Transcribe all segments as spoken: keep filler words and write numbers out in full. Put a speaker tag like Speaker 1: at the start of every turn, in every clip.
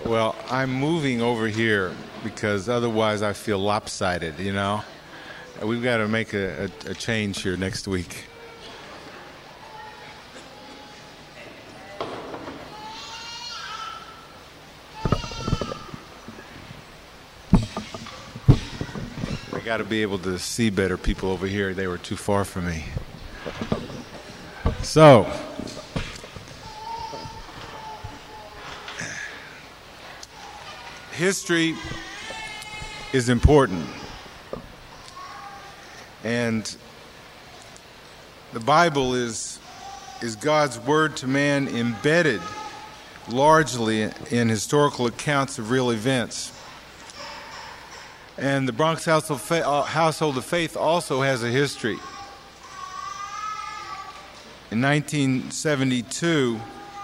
Speaker 1: Well, I'm moving over here because otherwise I feel lopsided, you know? We've got to make a, a, a change here next week. I got to be able to see better people over here. They were too far from me. So, history is important. And the Bible is, is God's word to man embedded largely in historical accounts of real events. And the Bronx Household of Faith also has a history. In nineteen seventy-two,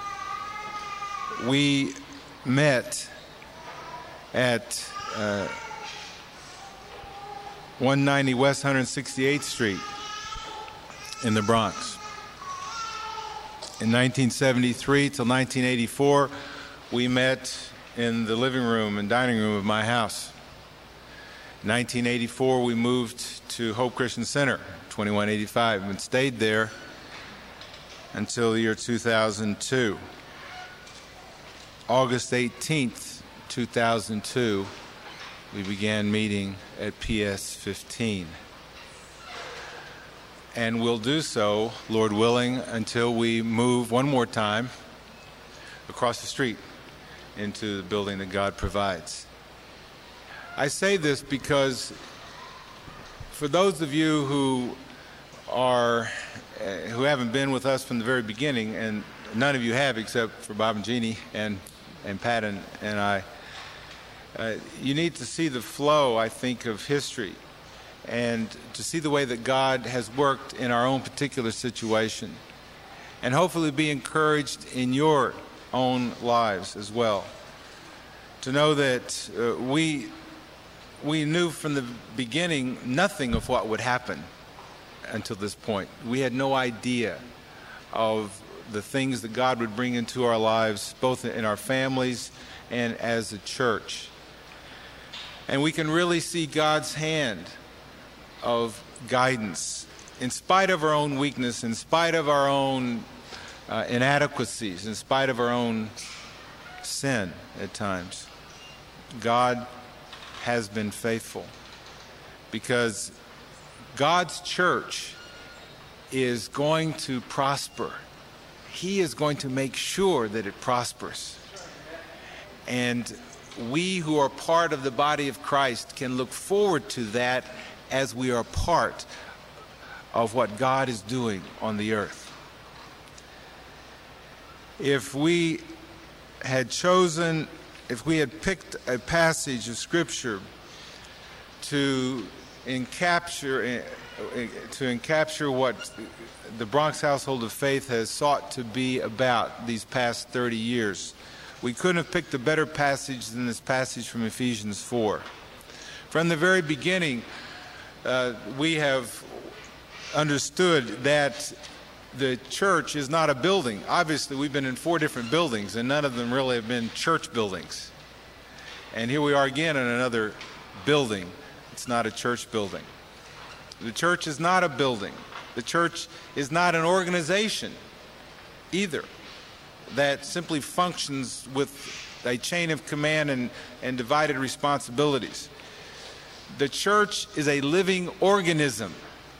Speaker 1: we met at uh, one ninety West one hundred sixty-eighth Street in the Bronx. In nineteen seventy-three till nineteen eighty-four, we met in the living room and dining room of my house. In nineteen eighty-four, we moved to Hope Christian Center, twenty-one eighty-five, and stayed there until the year two thousand two. August eighteenth, two thousand two, we began meeting at P S fifteen. And we'll do so, Lord willing, until we move one more time across the street into the building that God provides. I say this because for those of you who are uh, who haven't been with us from the very beginning, and none of you have except for Bob and Jeannie and, and Pat and, and I, uh, you need to see the flow, I think, of history and to see the way that God has worked in our own particular situation, and hopefully be encouraged in your own lives as well. To know that uh, we we knew from the beginning nothing of what would happen until this point. We had no idea of the things that God would bring into our lives, both in our families and as a church. And we can really see God's hand of guidance in spite of our own weakness, in spite of our own uh, inadequacies, in spite of our own sin at times. God has been faithful, because God's church is going to prosper. He is going to make sure that it prospers. And we who are part of the body of Christ can look forward to that as we are part of what God is doing on the earth. If we had chosen, if we had picked a passage of Scripture to encapture, to encapture what the Bronx Household of Faith has sought to be about these past thirty years, we couldn't have picked a better passage than this passage from Ephesians four. From the very beginning, uh, we have understood that the church is not a building. Obviously, we've been in four different buildings, and none of them really have been church buildings. And here we are again in another building. It's not a church building. The church is not a building. The church is not an organization either that simply functions with a chain of command and, and divided responsibilities. The church is a living organism.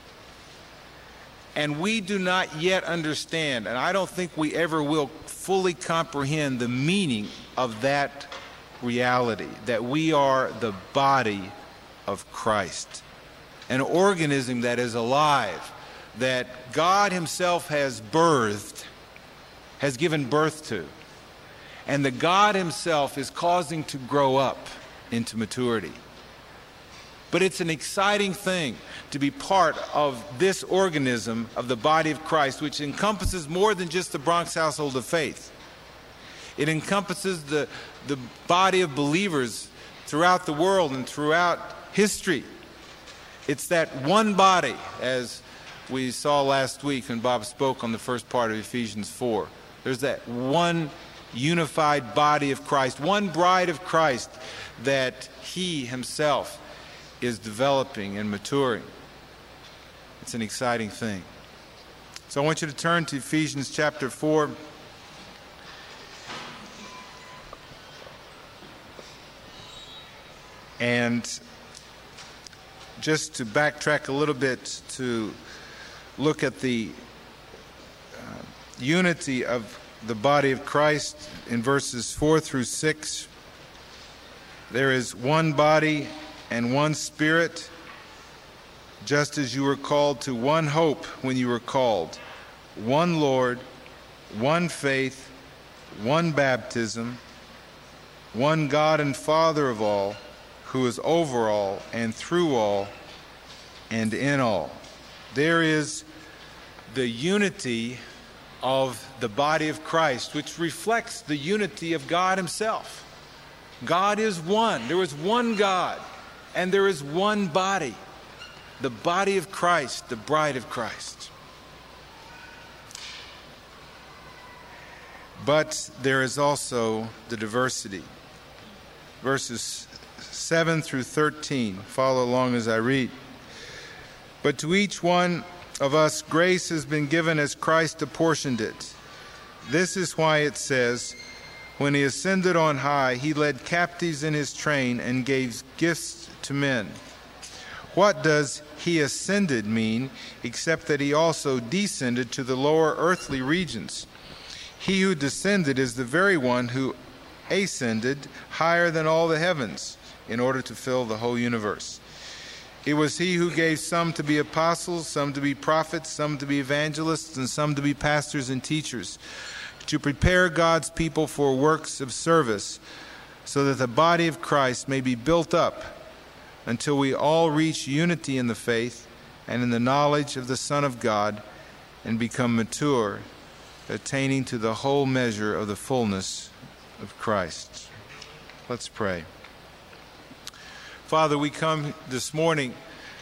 Speaker 1: And we do not yet understand, and I don't think we ever will fully comprehend the meaning of that reality, that we are the body of Christ, an organism that is alive, that God Himself has birthed, has given birth to, and that God Himself is causing to grow up into maturity. But it's an exciting thing to be part of this organism of the body of Christ, which encompasses more than just the Bronx Household of Faith. It encompasses the, the body of believers throughout the world and throughout history. It's that one body, as we saw last week when Bob spoke on the first part of Ephesians four. There's that one unified body of Christ, one bride of Christ that he himself is developing and maturing. It's an exciting thing. So I want you to turn to Ephesians chapter four. And just to backtrack a little bit to look at the uh, unity of the body of Christ in verses four through six. There is one body and one Spirit, just as you were called to one hope when you were called, one Lord, one faith, one baptism, one God and Father of all, who is over all and through all and in all. There is the unity of the body of Christ, which reflects the unity of God himself. God is one. There is one God, and there is one body, the body of Christ, the bride of Christ. But there is also the diversity. Verses seven through thirteen. Follow along as I read. But to each one of us grace has been given as Christ apportioned it. This is why it says, when he ascended on high, he led captives in his train and gave gifts to men. What does he ascended mean, except that he also descended to the lower earthly regions? He who descended is the very one who ascended higher than all the heavens, in order to fill the whole universe. It was he who gave some to be apostles, some to be prophets, some to be evangelists, and some to be pastors and teachers, to prepare God's people for works of service, so that the body of Christ may be built up until we all reach unity in the faith and in the knowledge of the Son of God and become mature, attaining to the whole measure of the fullness of Christ. Let's pray. Father, we come this morning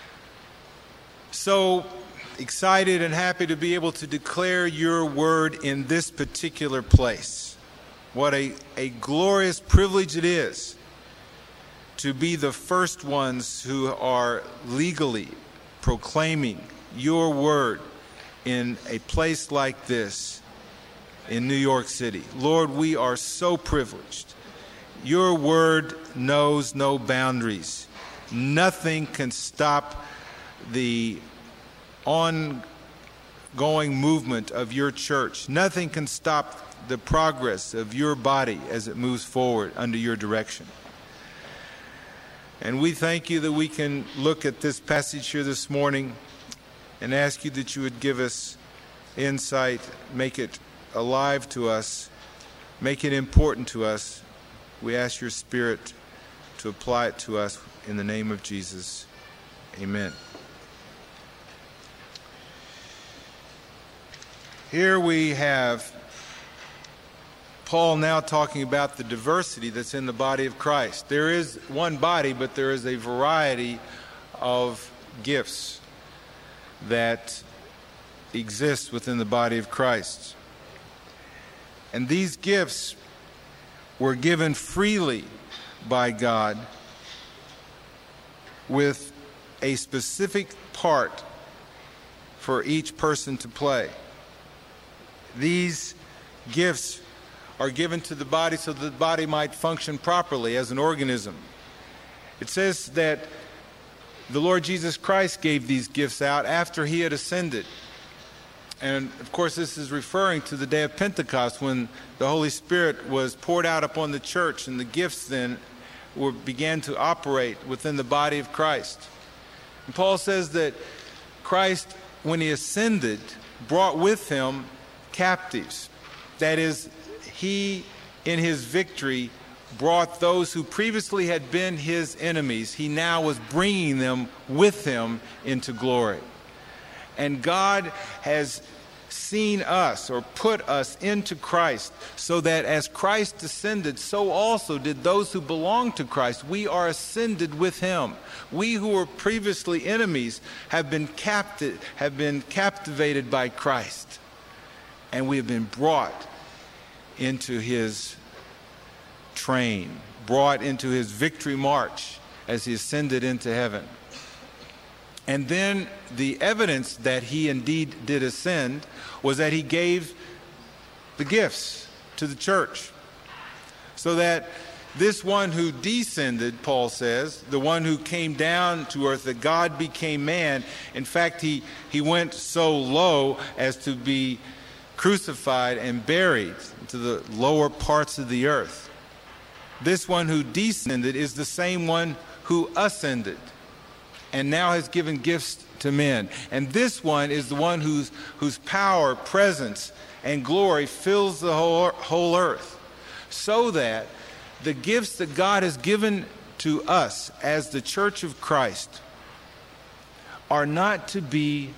Speaker 1: so excited and happy to be able to declare your word in this particular place. What a, a glorious privilege it is to be the first ones who are legally proclaiming your word in a place like this in New York City. Lord, we are so privileged. Your word knows no boundaries. Nothing can stop the ongoing movement of your church. Nothing can stop the progress of your body as it moves forward under your direction. And we thank you that we can look at this passage here this morning and ask you that you would give us insight, make it alive to us, make it important to us. We ask your Spirit to apply it to us in the name of Jesus. Amen. Here we have Paul now talking about the diversity that's in the body of Christ. There is one body, but there is a variety of gifts that exist within the body of Christ. And these gifts were given freely by God with a specific part for each person to play. These gifts are given to the body so that the body might function properly as an organism. It says that the Lord Jesus Christ gave these gifts out after he had ascended. And, of course, this is referring to the day of Pentecost when the Holy Spirit was poured out upon the church, and the gifts then were began to operate within the body of Christ. And Paul says that Christ, when he ascended, brought with him captives. That is, he, in his victory, brought those who previously had been his enemies. He now was bringing them with him into glory. And God has seen us or put us into Christ so that as Christ descended, so also did those who belong to Christ. We are ascended with him. We who were previously enemies have been captive, have been captivated by Christ. And we have been brought into his train, brought into his victory march as he ascended into heaven. And then the evidence that he indeed did ascend was that he gave the gifts to the church. So that this one who descended, Paul says, the one who came down to earth, that God became man, in fact, he, he went so low as to be crucified and buried into the lower parts of the earth. This one who descended is the same one who ascended and now has given gifts to men. And this one is the one whose, whose power, presence, and glory fills the whole, whole earth, so that the gifts that God has given to us as the Church of Christ are not to be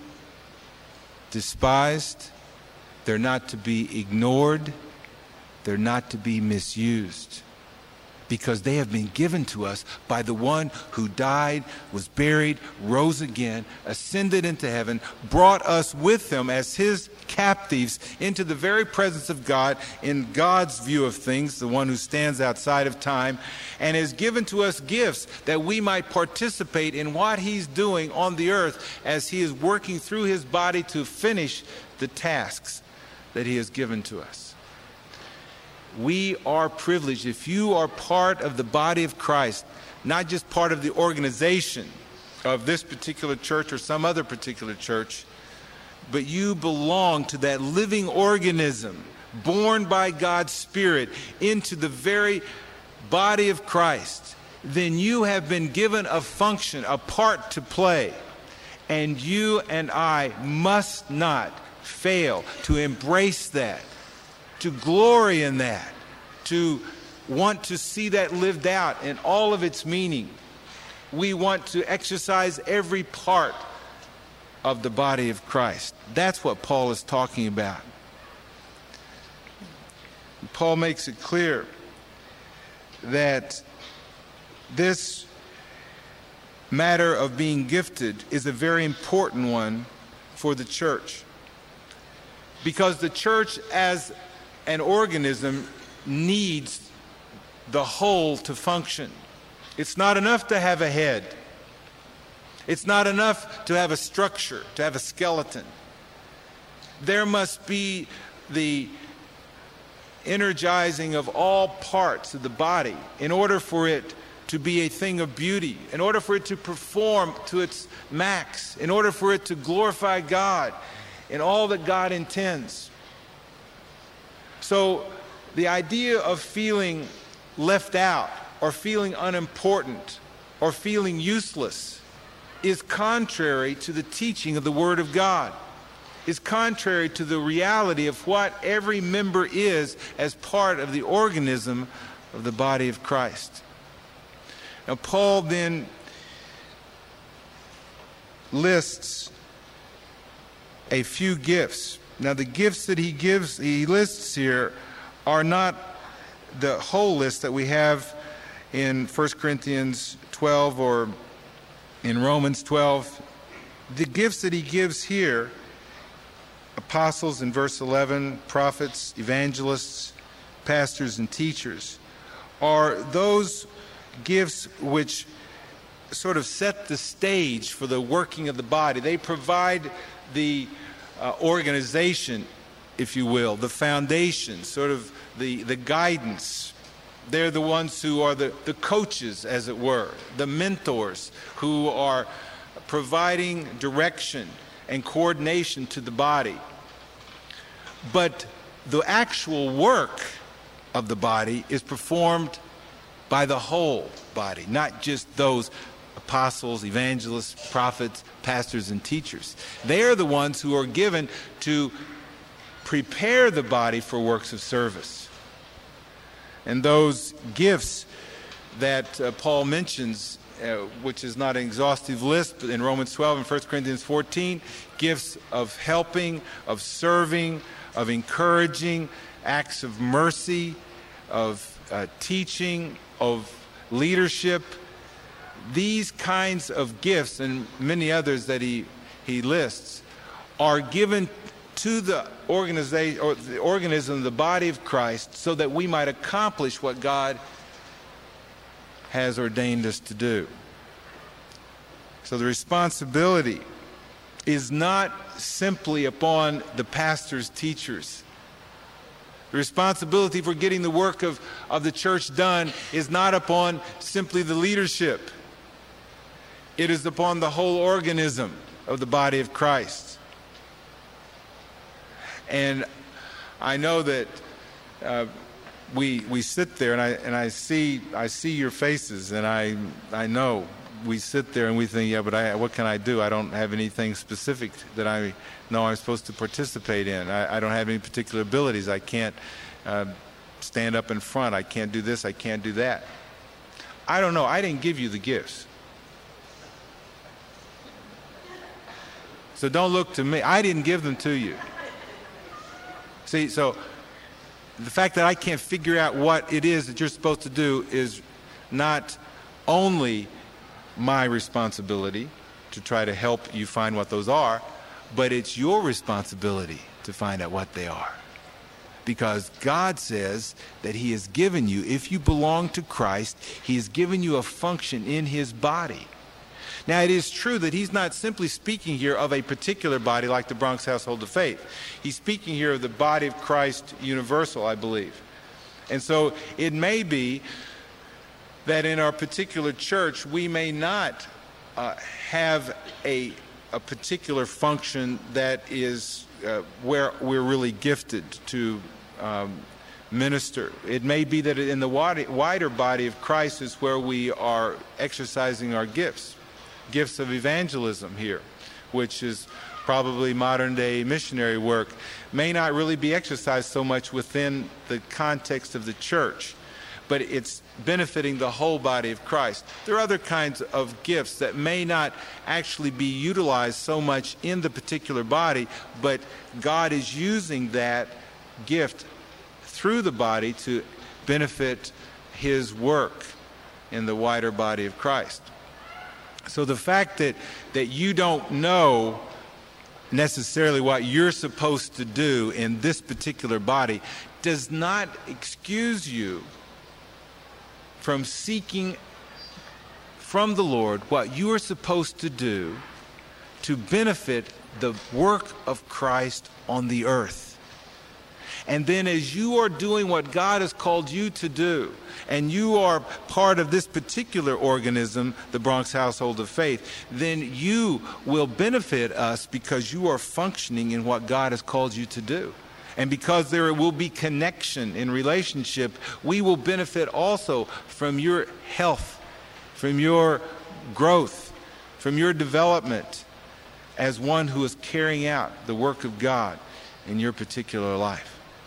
Speaker 1: despised, they're not to be ignored, they're not to be misused, because they have been given to us by the one who died, was buried, rose again, ascended into heaven, brought us with him as his captives into the very presence of God in God's view of things, the one who stands outside of time, and has given to us gifts that we might participate in what he's doing on the earth as he is working through his body to finish the tasks that he has given to us. We are privileged. If you are part of the body of Christ, not just part of the organization of this particular church or some other particular church, but you belong to that living organism born by God's Spirit into the very body of Christ, then you have been given a function, a part to play. And you and I must not fail to embrace that, to glory in that, to want to see that lived out in all of its meaning. We want to exercise every part of the body of Christ. That's what Paul is talking about. Paul makes it clear that this matter of being gifted is a very important one for the church, because the church as an organism needs the whole to function. It's not enough to have a head. It's not enough to have a structure, to have a skeleton. There must be the energizing of all parts of the body in order for it to be a thing of beauty, in order for it to perform to its max, in order for it to glorify God in all that God intends. So the idea of feeling left out or feeling unimportant or feeling useless is contrary to the teaching of the Word of God, is contrary to the reality of what every member is as part of the organism of the body of Christ. Now, Paul then lists a few gifts. Now, the gifts that he gives, he lists here, are not the whole list that we have in First Corinthians twelve or in Romans twelve. The gifts that he gives here, apostles in verse eleven, prophets, evangelists, pastors, and teachers, are those gifts which sort of set the stage for the working of the body. They provide the uh, organization, if you will, the foundation, sort of the, the guidance. They're the ones who are the, the coaches, as it were, the mentors who are providing direction and coordination to the body. But the actual work of the body is performed by the whole body, not just those apostles, evangelists, prophets, pastors, and teachers. They are the ones who are given to prepare the body for works of service. And those gifts that uh, Paul mentions, uh, which is not an exhaustive list, but in Romans twelve and First Corinthians fourteen, gifts of helping, of serving, of encouraging, acts of mercy, of uh, teaching, of leadership. These kinds of gifts and many others that he, he lists are given to the organization or the organism, the body of Christ, so that we might accomplish what God has ordained us to do. So the responsibility is not simply upon the pastors, teachers. The responsibility for getting the work of, of the church done is not upon simply the leadership. It is upon the whole organism of the body of Christ. And I know that uh, we we sit there, and I and I see I see your faces, and I I know we sit there and we think, yeah, but I, what can I do? I don't have anything specific that I know I'm supposed to participate in. I, I don't have any particular abilities. I can't uh, stand up in front. I can't do this. I can't do that. I don't know. I didn't give you the gifts. So don't look to me. I didn't give them to you. See, so the fact that I can't figure out what it is that you're supposed to do is not only my responsibility to try to help you find what those are, but it's your responsibility to find out what they are. Because God says that He has given you, if you belong to Christ, He has given you a function in His body. Now, it is true that He's not simply speaking here of a particular body like the Bronx Household of Faith. He's speaking here of the body of Christ universal, I believe. And so it may be that in our particular church, we may not uh, have a, a particular function that is uh, where we're really gifted to um, minister. It may be that in the wider body of Christ is where we are exercising our gifts. Gifts of evangelism here, which is probably modern day missionary work, may not really be exercised so much within the context of the church, but it's benefiting the whole body of Christ. There are other kinds of gifts that may not actually be utilized so much in the particular body, but God is using that gift through the body to benefit His work in the wider body of Christ. So the fact that, that you don't know necessarily what you're supposed to do in this particular body does not excuse you from seeking from the Lord what you are supposed to do to benefit the work of Christ on the earth. And then as you are doing what God has called you to do, and you are part of this particular organism, the Bronx Household of Faith, then you will benefit us because you are functioning in what God has called you to do. And because there will be connection in relationship, we will benefit also from your health, from your growth, from your development as one who is carrying out the work of God in your particular life.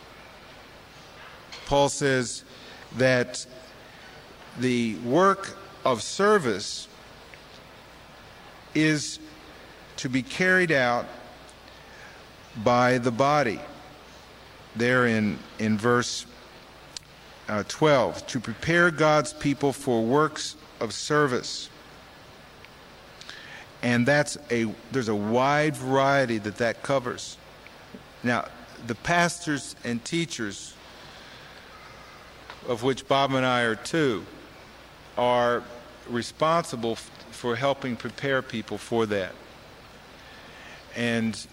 Speaker 1: Paul says that the work of service is to be carried out by the body. There in, in verse uh, twelve, to prepare God's people for works of service. And that's a there's a wide variety that that covers. Now, the pastors and teachers, of which Bob and I are two, are responsible f- for helping prepare people for that. And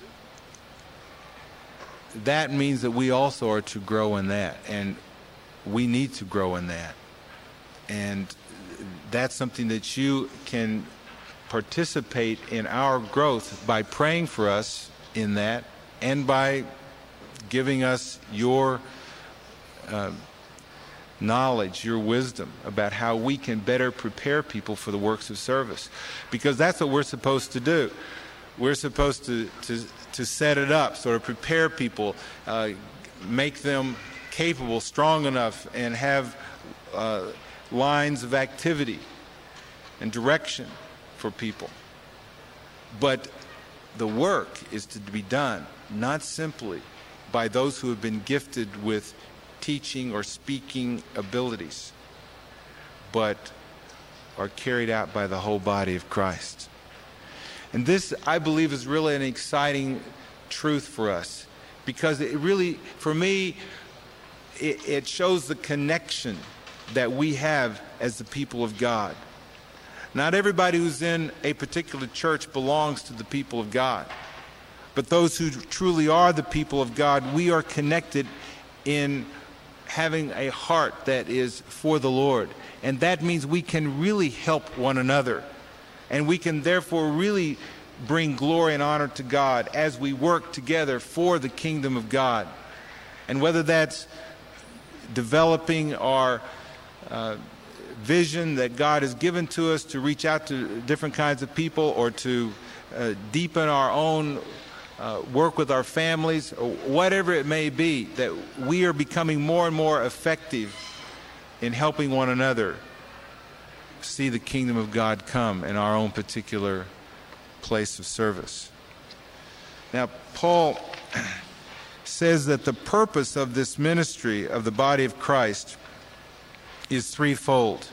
Speaker 1: that means that we also are to grow in that, and we need to grow in that. And that's something that you can participate in our growth by praying for us in that, and by giving us your uh, knowledge, your wisdom about how we can better prepare people for the works of service. Because that's what we're supposed to do. We're supposed to, to, to set it up, sort of prepare people, uh, make them capable, strong enough, and have uh, lines of activity and direction for people. But the work is to be done not simply by those who have been gifted with teaching or speaking abilities, but are carried out by the whole body of Christ. And this, I believe, is really an exciting truth for us, because it really, for me, it, it shows the connection that we have as the people of God. Not everybody who's in a particular church belongs to the people of God. But those who truly are the people of God, we are connected in having a heart that is for the Lord. And that means we can really help one another. And we can therefore really bring glory and honor to God as we work together for the kingdom of God. And whether that's developing our uh, vision that God has given to us to reach out to different kinds of people, or to uh, deepen our own uh, work with our families, or whatever it may be, that we are becoming more and more effective in helping one another see the kingdom of God come in our own particular place of service. Now, Paul says that the purpose of this ministry of the body of Christ is threefold.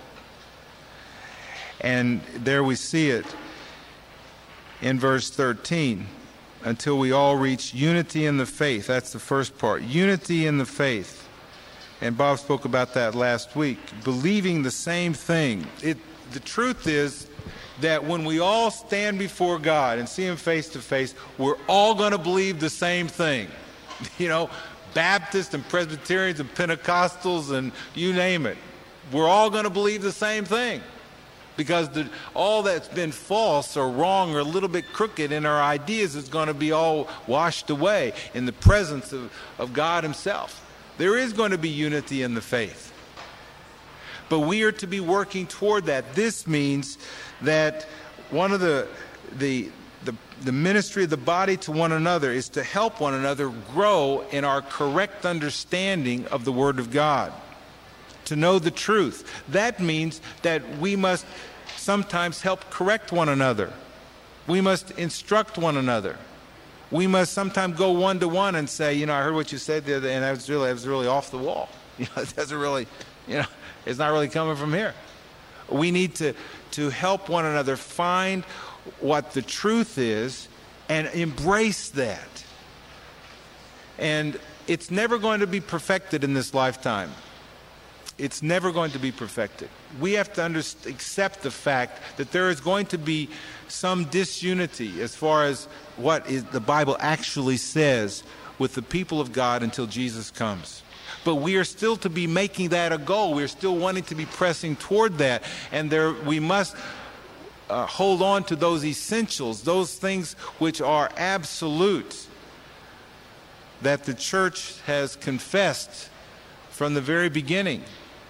Speaker 1: And there we see it in verse thirteen, until we all reach unity in the faith. That's the first part. Unity in the faith. And Bob spoke about that last week. Believing the same thing. It, the truth is that when we all stand before God and see Him face to face, we're all going to believe the same thing. You know, Baptists and Presbyterians and Pentecostals and you name it. We're all going to believe the same thing. Because the, all that's been false or wrong or a little bit crooked in our ideas is going to be all washed away in the presence of, of God Himself. There is going to be unity in the faith. But we are to be working toward that. This means that one of the, the, the, the ministry of the body to one another is to help one another grow in our correct understanding of the Word of God. To know the truth. That means that we must sometimes help correct one another. We must instruct one another. We must sometimes go one to one and say, you know, I heard what you said the other day, and that was really, that was really off the wall. You know, it doesn't really, you know, it's not really coming from here. We need to, to help one another find what the truth is and embrace that. And it's never going to be perfected in this lifetime. It's never going to be perfected. We have to under, accept the fact that there is going to be some disunity as far as what is, the Bible actually says with the people of God until Jesus comes. But we are still to be making that a goal. We're still wanting to be pressing toward that. And there we must uh, hold on to those essentials, those things which are absolute, that the church has confessed from the very beginning.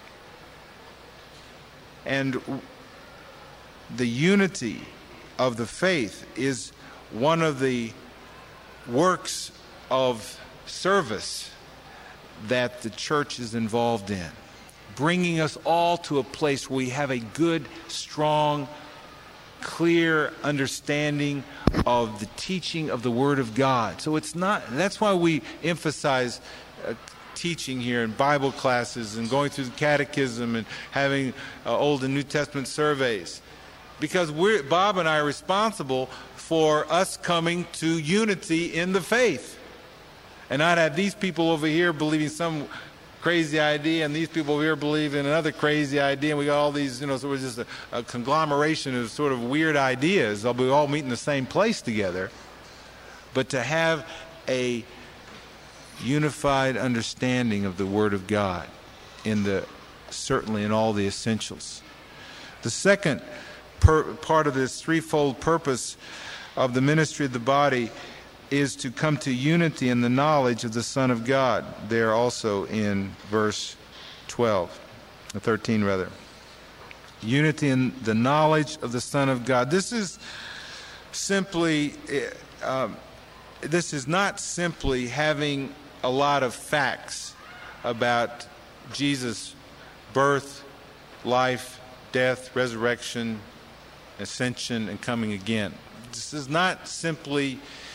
Speaker 1: And the unity of the faith is one of the works of service that the church is involved in. Bringing us all to a place where we have a good, strong, clear understanding of the teaching of the Word of God. So it's not, that's why we emphasize uh, teaching here in Bible classes and going through the catechism and having uh, Old and New Testament surveys. Because we're, Bob and I are responsible for us coming to unity in the faith. And not have these people over here believing some crazy idea and these people over here believe in another crazy idea, and we got all these, you know, so we're just a, a conglomeration of sort of weird ideas. We all meet in the same place together. But to have a unified understanding of the Word of God in the certainly in all the essentials. The second per, part of this threefold purpose of the ministry of the body is to come to unity in the knowledge of the Son of God. There also in verse twelve, or thirteen rather. Unity in the knowledge of the Son of God. This is simply, um, this is not simply having a lot of facts about Jesus' birth, life, death, resurrection, ascension, and coming again. This is not simply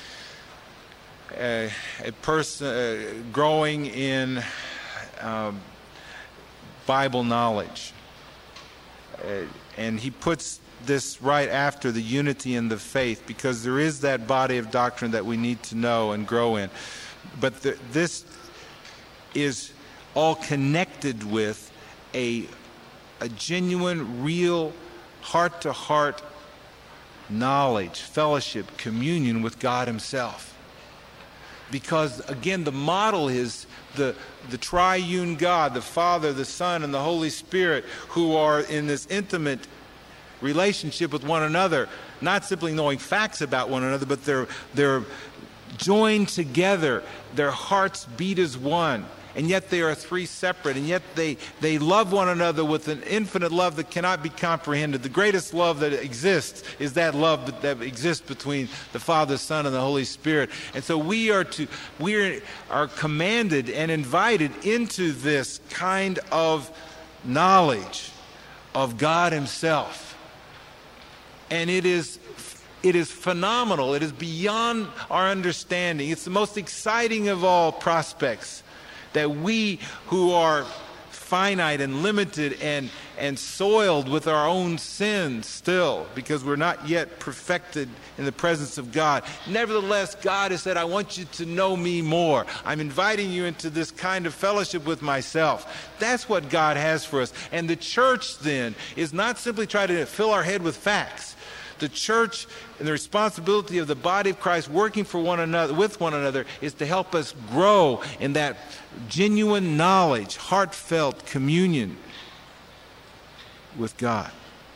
Speaker 1: a, a person uh, growing in um, Bible knowledge. Uh, and he puts this right after the unity in the faith, because there is that body of doctrine that we need to know and grow in. But the, this is all connected with a, a genuine, real, heart-to-heart knowledge, fellowship, communion with God himself. Because, again, the model is the, the triune God, the Father, the Son, and the Holy Spirit, who are in this intimate relationship with one another, not simply knowing facts about one another, but they're, they're joined together. Their hearts beat as one. And yet they are three separate, and yet they, they love one another with an infinite love that cannot be comprehended. The greatest love that exists is that love that exists between the Father, Son, and the Holy Spirit. And so we are to we are commanded and invited into this kind of knowledge of God himself. And it is It is phenomenal. It is beyond our understanding. It's the most exciting of all prospects, that we who are finite and limited and, and soiled with our own sins still, because we're not yet perfected in the presence of God. Nevertheless, God has said, I want you to know me more. I'm inviting you into this kind of fellowship with myself. That's what God has for us. And the church then is not simply trying to fill our head with facts. The church and the responsibility of the body of Christ working for one another, with one another, is to help us grow in that genuine knowledge, heartfelt communion with God,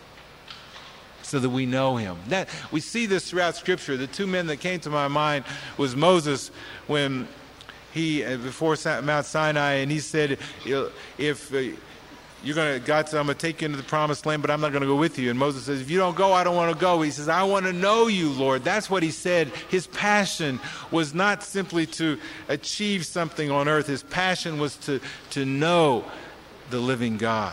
Speaker 1: so that we know him. That we see this throughout Scripture. The two men that came to my mind was Moses, when he before Mount Sinai, and he said, if uh, You're going to, God said, I'm going to take you into the promised land, but I'm not going to go with you. And Moses says, if you don't go, I don't want to go. He says, I want to know you, Lord. That's what he said. His passion was not simply to achieve something on earth. His passion was to, to know the living God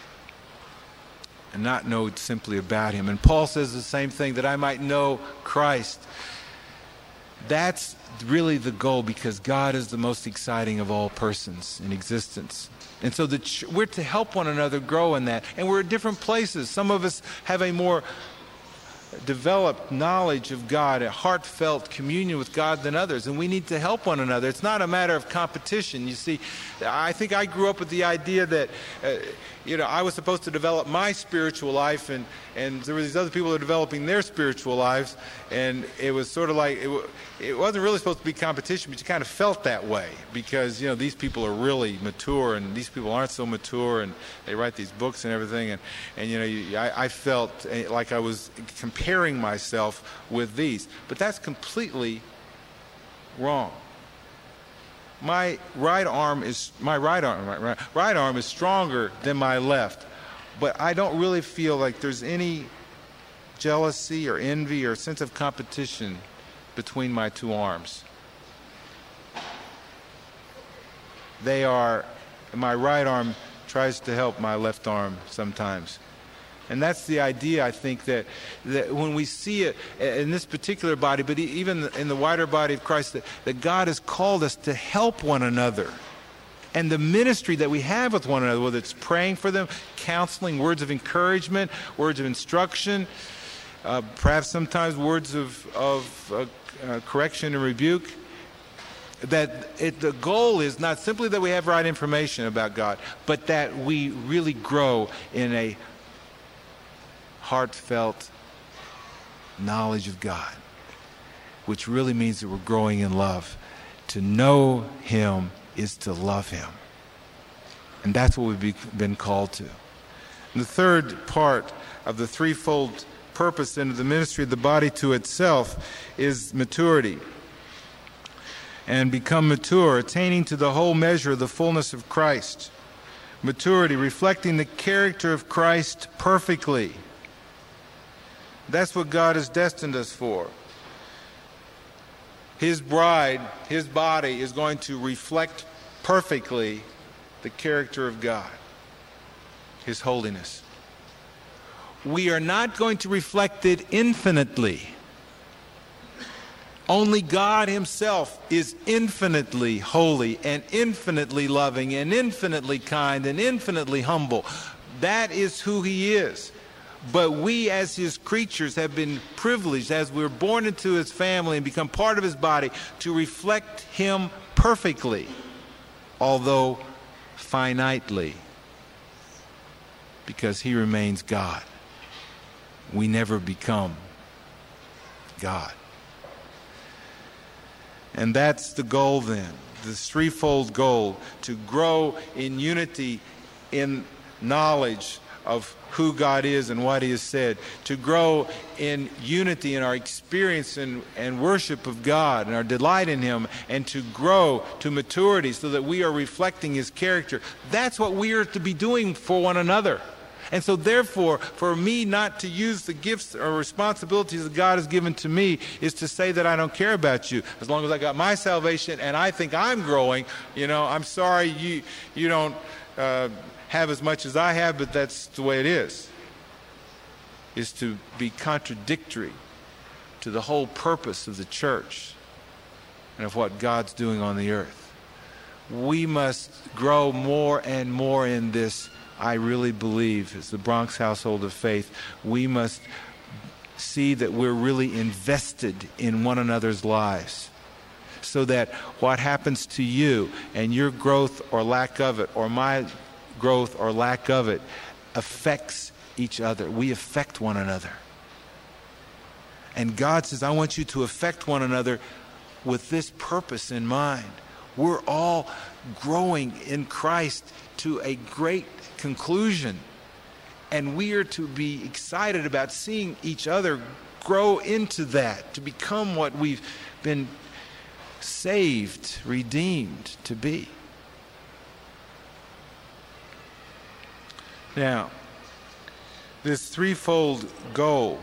Speaker 1: and not know simply about him. And Paul says the same thing, that I might know Christ. That's really the goal, because God is the most exciting of all persons in existence. And so the ch- we're to help one another grow in that. And we're at different places. Some of us have a more developed knowledge of God, a heartfelt communion with God than others. And we need to help one another. It's not a matter of competition. You see, I think I grew up with the idea that, uh, you know, I was supposed to develop my spiritual life, and, and there were these other people that were developing their spiritual lives. And it was sort of like, it, w- it wasn't really supposed to be competition, but you kind of felt that way, because, you know, these people are really mature and these people aren't so mature, and they write these books and everything. And, and you know, you, I, I felt like I was comparing myself with these. But that's completely wrong. My right arm is my right arm my right, right arm is stronger than my left, but I don't really feel like there's any jealousy or envy or sense of competition between my two arms. They are, my right arm tries to help my left arm sometimes. And that's the idea, I think, that, that when we see it in this particular body, but even in the wider body of Christ, that, that God has called us to help one another. And the ministry that we have with one another, whether it's praying for them, counseling, words of encouragement, words of instruction, uh, perhaps sometimes words of, of uh, uh, correction and rebuke, that it, the goal is not simply that we have right information about God, but that we really grow in a heartfelt knowledge of God, which really means that we're growing in love. To know him is to love him. And that's what we've been called to. And the third part of the threefold purpose into the ministry of the body to itself is maturity. And become mature, attaining to the whole measure of the fullness of Christ. Maturity, reflecting the character of Christ perfectly. That's what God has destined us for. His bride, his body, is going to reflect perfectly the character of God, his holiness. We are not going to reflect it infinitely. Only God himself is infinitely holy and infinitely loving and infinitely kind and infinitely humble. That is who he is. But we as his creatures have been privileged, as we're born into his family and become part of his body, to reflect him perfectly, although finitely, because he remains God. We never become God. And that's the goal then, this threefold goal, to grow in unity in knowledge of who God is and what he has said, to grow in unity in our experience and, and worship of God and our delight in him, and to grow to maturity so that we are reflecting his character. That's what we are to be doing for one another. And so therefore, for me not to use the gifts or responsibilities that God has given to me is to say that I don't care about you. As long as I got my salvation and I think I'm growing, you know, I'm sorry you, you don't uh, have as much as I have, but that's the way it is. Is to be contradictory to the whole purpose of the church and of what God's doing on the earth. We must grow more and more in this. I really believe, as the Bronx Household of Faith, we must see that we're really invested in one another's lives, so that what happens to you and your growth or lack of it, or my growth or lack of it, affects each other. We affect one another. And God says, I want you to affect one another with this purpose in mind. We're all growing in Christ to a great conclusion, and we are to be excited about seeing each other grow into that, to become what we've been saved, redeemed to be. Now, this threefold goal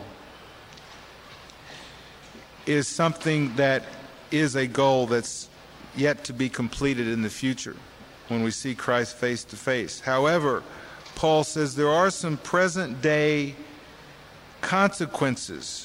Speaker 1: is something that is a goal that's yet to be completed in the future when we see Christ face to face. However, Paul says there are some present day consequences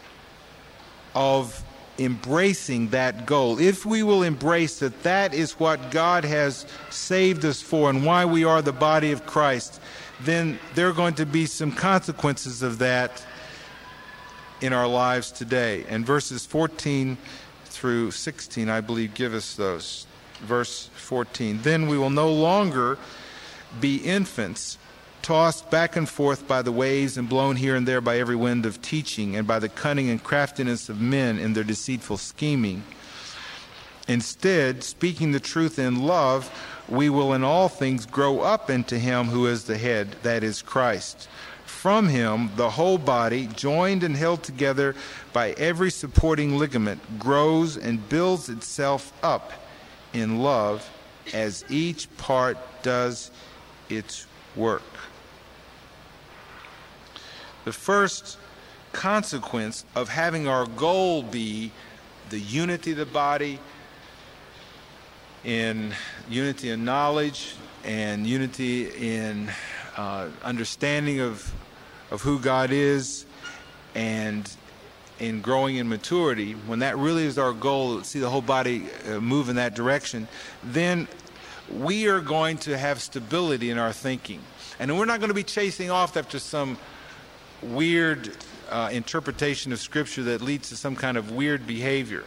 Speaker 1: of embracing that goal. If we will embrace that that is what God has saved us for and why we are the body of Christ, then there are going to be some consequences of that in our lives today. And verses fourteen through sixteen, I believe, give us those. Verse fourteen, then we will no longer be infants, tossed back and forth by the waves and blown here and there by every wind of teaching and by the cunning and craftiness of men in their deceitful scheming. Instead, speaking the truth in love, we will in all things grow up into him who is the head, that is Christ. From him, the whole body, joined and held together by every supporting ligament, grows and builds itself up in love as each part does its work. The first consequence of having our goal be the unity of the body, in unity in knowledge and unity in uh, understanding of of who God is, and in growing in maturity, when that really is our goal, see the whole body uh, move in that direction, then we are going to have stability in our thinking. And we're not going to be chasing off after some weird uh, interpretation of Scripture that leads to some kind of weird behavior.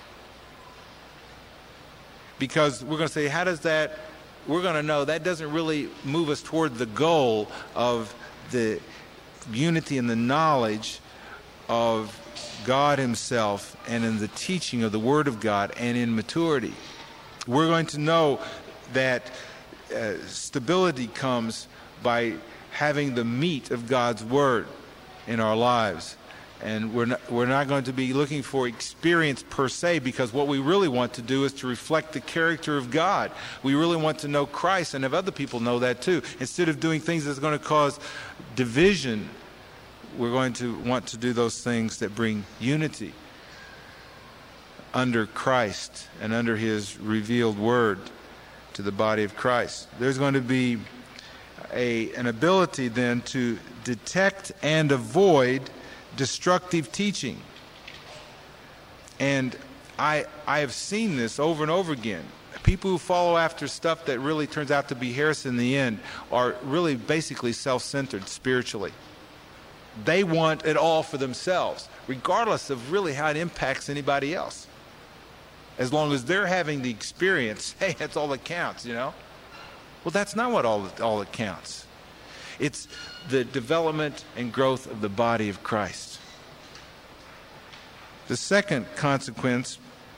Speaker 1: Because we're going to say, how does that, we're going to know that doesn't really move us toward the goal of the unity and the knowledge of God himself and in the teaching of the Word of God and in maturity. We're going to know that uh, stability comes by having the meat of God's Word in our lives. And we're not, we're not going to be looking for experience per se, because what we really want to do is to reflect the character of God. We really want to know Christ and have other people know that too. Instead of doing things that's going to cause division, we're going to want to do those things that bring unity under Christ and under his revealed word to the body of Christ. There's going to be a, an ability then to detect and avoid destructive teaching. And I I have seen this over and over again. People who follow after stuff that really turns out to be heresy in the end are really basically self-centered spiritually. They want it all for themselves, regardless of really how it impacts anybody else. As long as they're having the experience, hey, that's all that counts, you know? Well, that's not what all, all that counts. It's the development and growth of the body of Christ. The second consequence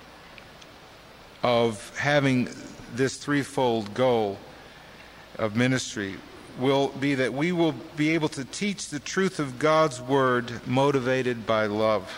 Speaker 1: of having this threefold goal of ministry will be that we will be able to teach the truth of God's word motivated by love.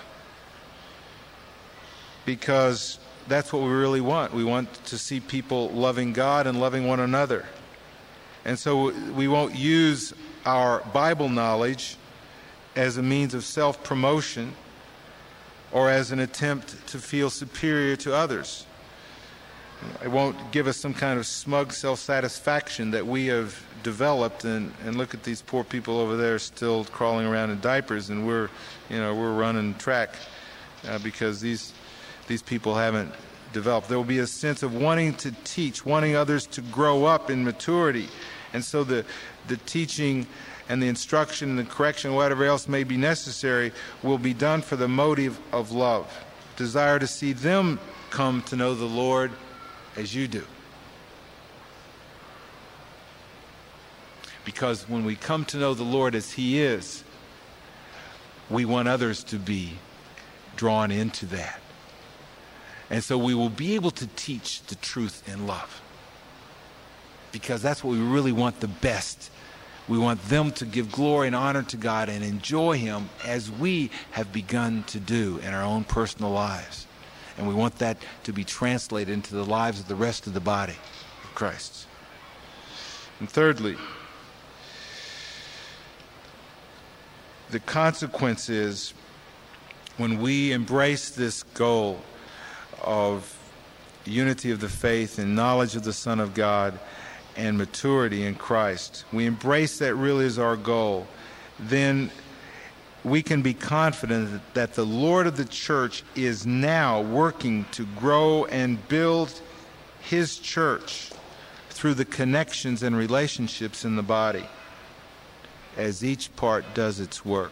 Speaker 1: Because that's what we really want. We want to see people loving God and loving one another. And so we won't use our Bible knowledge as a means of self-promotion or as an attempt to feel superior to others. It won't give us some kind of smug self-satisfaction that we have developed and, and look at these poor people over there still crawling around in diapers and we're, you know, we're running track uh, because these these people haven't developed. There will be a sense of wanting to teach, wanting others to grow up in maturity. And so the the teaching and the instruction and the correction, whatever else may be necessary, will be done for the motive of love. Desire to see them come to know the Lord as you do. Because when we come to know the Lord as He is, we want others to be drawn into that. And so we will be able to teach the truth in love. Because that's what we really want the best. We want them to give glory and honor to God and enjoy Him as we have begun to do in our own personal lives. And we want that to be translated into the lives of the rest of the body of Christ. And thirdly, the consequence is when we embrace this goal of unity of the faith and knowledge of the Son of God and maturity in Christ, we embrace that really as our goal, then we can be confident that the Lord of the church is now working to grow and build His church through the connections and relationships in the body as each part does its work.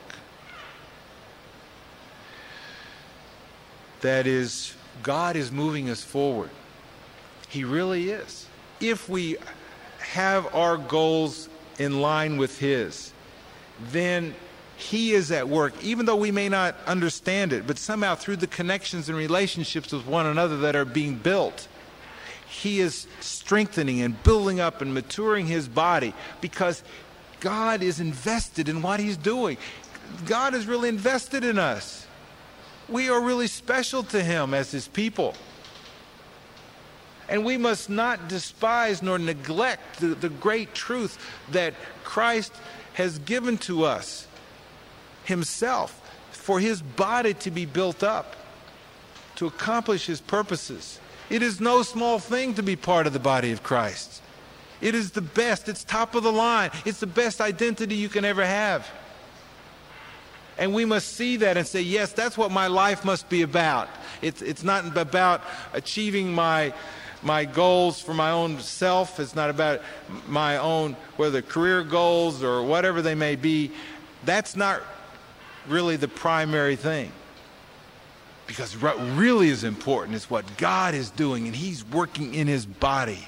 Speaker 1: That is, God is moving us forward. He really is. If we have our goals in line with His, then He is at work, even though we may not understand it, but somehow through the connections and relationships with one another that are being built, He is strengthening and building up and maturing His body because God is invested in what He's doing. God is really invested in us. We are really special to Him as His people. And we must not despise nor neglect the, the great truth that Christ has given to us Himself for His body to be built up, to accomplish His purposes. It is no small thing to be part of the body of Christ. It is the best. It's top of the line. It's the best identity you can ever have. And we must see that and say, yes, that's what my life must be about. It's, it's not about achieving my, my goals for my own self. It's not about my own, whether career goals or whatever they may be. That's not really the primary thing. Because what really is important is what God is doing, and He's working in His body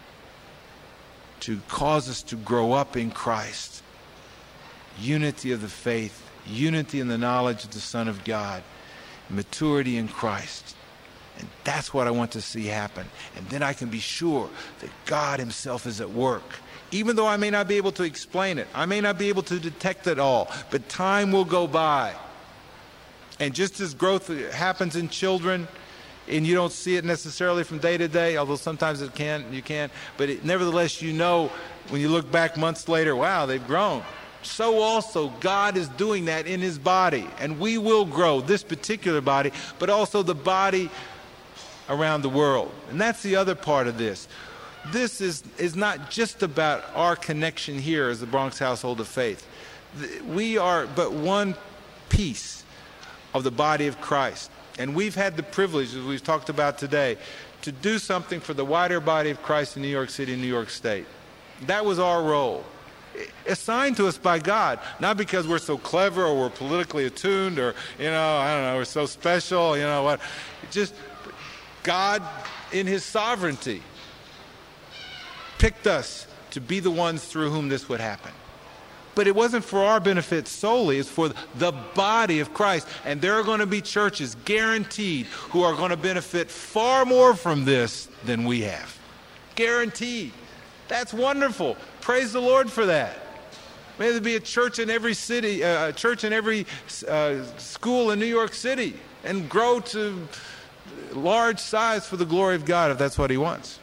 Speaker 1: to cause us to grow up in Christ. Unity of the faith, unity in the knowledge of the Son of God, maturity in Christ. And that's what I want to see happen. And then I can be sure that God Himself is at work. Even though I may not be able to explain it, I may not be able to detect it all, but time will go by. And just as growth happens in children, and you don't see it necessarily from day to day, although sometimes it can, you can, but it, nevertheless you know when you look back months later, wow, they've grown. So also God is doing that in His body, and we will grow, this particular body, but also the body around the world. And that's the other part of this. This is, is not just about our connection here as the Bronx Household of Faith. We are but one piece of the body of Christ. And we've had the privilege, as we've talked about today, to do something for the wider body of Christ in New York City and New York State. That was our role. assigned to us by God, not because we're so clever or we're politically attuned or, you know, I don't know, we're so special, you know what. Just God in his sovereignty picked us to be the ones through whom this would happen. But it wasn't for our benefit solely. It's for the body of Christ. And there are going to be churches, guaranteed, who are going to benefit far more from this than we have. Guaranteed. That's wonderful. Praise the Lord for that. May there be a church in every city, uh, a church in every uh, school in New York City, and grow to large size for the glory of God if that's what he wants.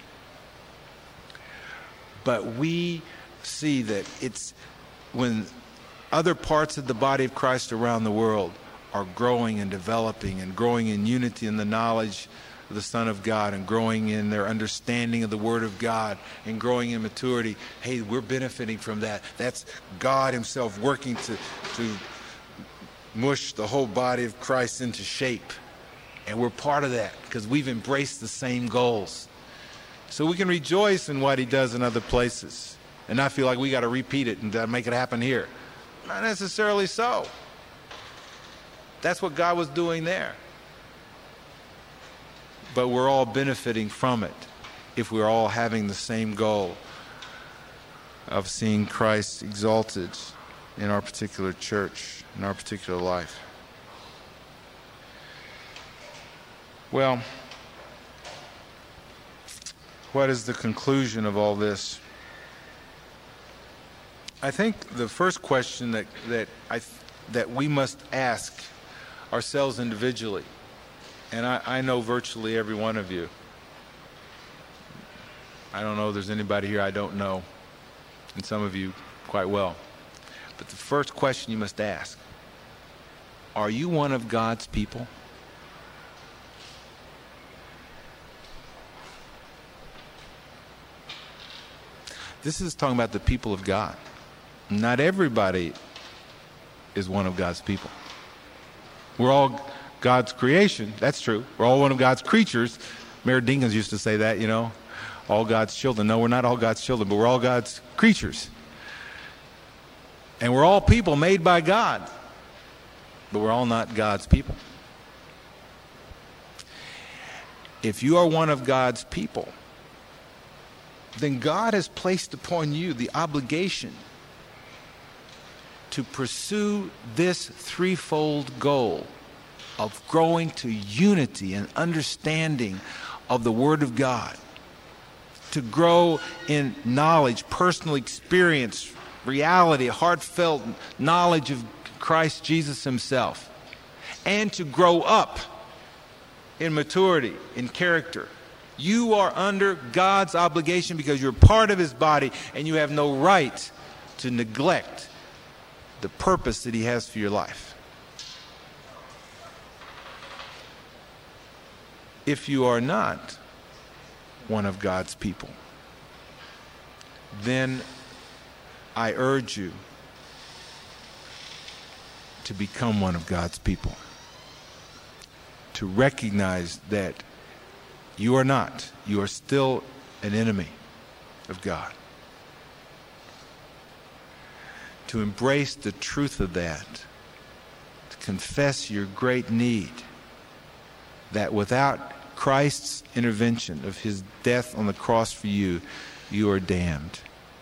Speaker 1: But we see that it's when other parts of the body of Christ around the world are growing and developing and growing in unity in the knowledge of the Son of God and growing in their understanding of the Word of God and growing in maturity, hey, we're benefiting from that. That's God himself working to, to mush the whole body of Christ into shape. And we're part of that because we've embraced the same goals. So we can rejoice in what he does in other places and not feel like we got to repeat it and make it happen here. Not necessarily so. That's what God was doing there. But we're all benefiting from it if we're all having the same goal of seeing Christ exalted in our particular church, in our particular life. Well, what is the conclusion of all this? I think the first question that that I that we must ask ourselves individually, and I, I know virtually every one of you. I don't know if there's anybody here I don't know, and some of you quite well. But the first question you must ask, are you one of God's people? This is talking about the people of God. Not everybody is one of God's people. We're all God's creation. That's true. We're all one of God's creatures. Mayor Dinkins used to say that, you know, all God's children. No, we're not all God's children, but we're all God's creatures. And we're all people made by God, but we're all not God's people. If you are one of God's people, then God has placed upon you the obligation to pursue this threefold goal of growing to unity and understanding of the Word of God, to grow in knowledge, personal experience, reality, heartfelt knowledge of Christ Jesus himself, and to grow up in maturity, in character. You are under God's obligation because you're part of his body, and you have no right to neglect the purpose that he has for your life. If you are not one of God's people, then I urge you to become one of God's people, to recognize that you are not. You are still an enemy of God. To embrace the truth of that, to confess your great need, that without Christ's intervention of his death on the cross for you, you are damned.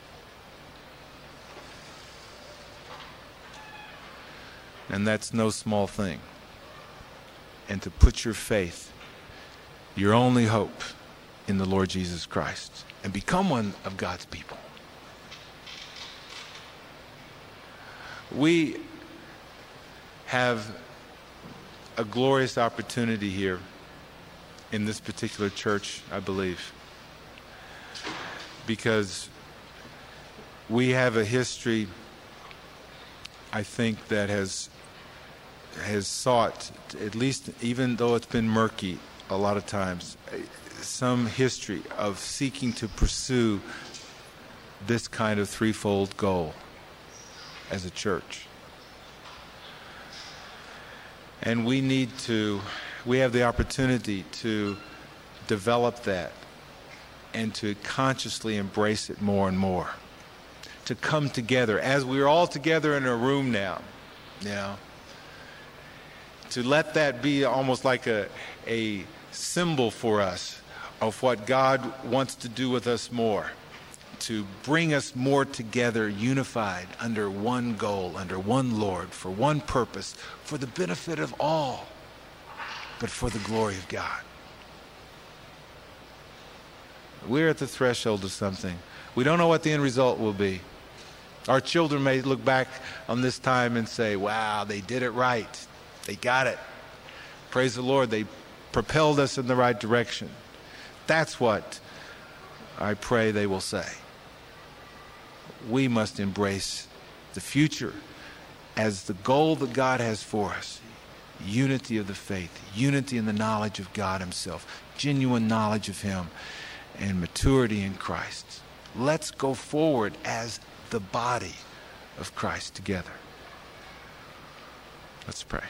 Speaker 1: And that's no small thing. And to put your faith, your only hope, in the Lord Jesus Christ and become one of God's people. We have a glorious opportunity here in this particular church, I believe, because we have a history, I think, that has has sought, at least even though it's been murky a lot of times, some history of seeking to pursue this kind of threefold goal as a church. And we need to, we have the opportunity to develop that and to consciously embrace it more and more. to come together as we're all together in a room now, you know, to let that be almost like a, a symbol for us of what God wants to do with us more, to bring us more together, unified under one goal, under one Lord, for one purpose, for the benefit of all, but for the glory of God. We're at the threshold of something. We don't know what the end result will be. Our children may look back on this time and say, wow, they did it right. They got it. Praise the Lord, they propelled us in the right direction. That's what I pray they will say. We must embrace the future as the goal that God has for us. Unity of the faith, unity in the knowledge of God himself, genuine knowledge of him, and maturity in Christ. Let's go forward as the body of Christ together. Let's pray.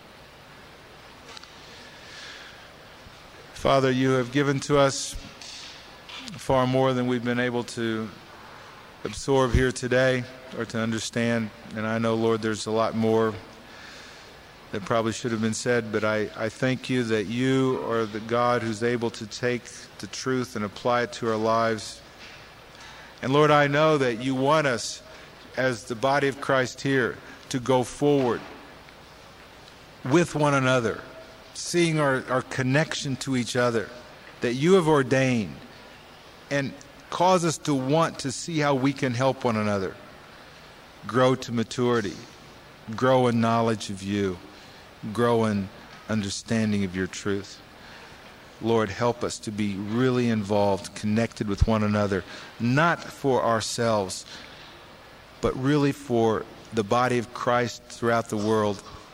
Speaker 1: Father, you have given to us far more than we've been able to absorb here today or to understand. And I know, Lord, there's a lot more that probably should have been said, but I, I thank you that you are the God who's able to take the truth and apply it to our lives. And Lord, I know that you want us as the body of Christ here to go forward with one another, seeing our, our connection to each other that you have ordained, and cause us to want to see how we can help one another grow to maturity, grow in knowledge of you, grow in understanding of your truth. Lord, help us to be really involved, connected with one another, not for ourselves, but really for the body of Christ throughout the world